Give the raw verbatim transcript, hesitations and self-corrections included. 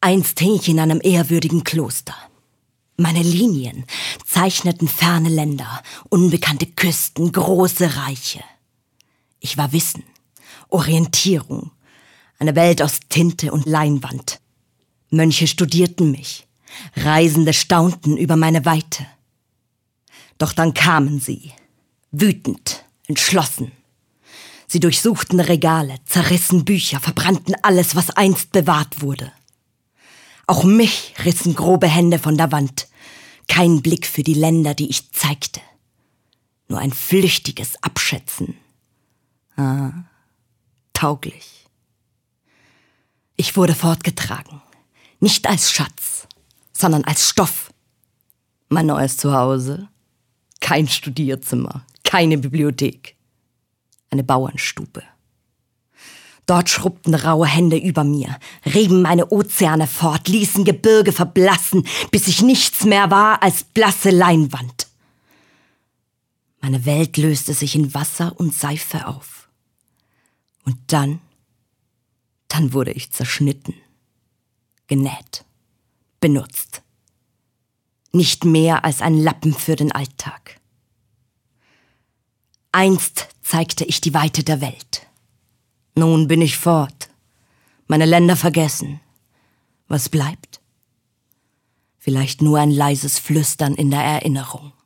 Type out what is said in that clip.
Einst hing ich in einem ehrwürdigen Kloster. Meine Linien zeichneten ferne Länder, unbekannte Küsten, große Reiche. Ich war Wissen, Orientierung, eine Welt aus Tinte und Leinwand. Mönche studierten mich, Reisende staunten über meine Weite. Doch dann kamen sie, wütend, entschlossen. Sie durchsuchten Regale, zerrissen Bücher, verbrannten alles, was einst bewahrt wurde. Auch mich rissen grobe Hände von der Wand. Kein Blick für die Länder, die ich zeigte. Nur ein flüchtiges Abschätzen. Ah, tauglich. Ich wurde fortgetragen. Nicht als Schatz, sondern als Stoff. Mein neues Zuhause. Kein Studierzimmer, keine Bibliothek. Eine Bauernstube. Dort schrubbten raue Hände über mir, rieben meine Ozeane fort, ließen Gebirge verblassen, bis ich nichts mehr war als blasse Leinwand. Meine Welt löste sich in Wasser und Seife auf. Und dann, dann wurde ich zerschnitten, genäht, benutzt. Nicht mehr als ein Lappen für den Alltag. Einst zeigte ich die Weite der Welt. Nun bin ich fort, meine Länder vergessen. Was bleibt? Vielleicht nur ein leises Flüstern in der Erinnerung.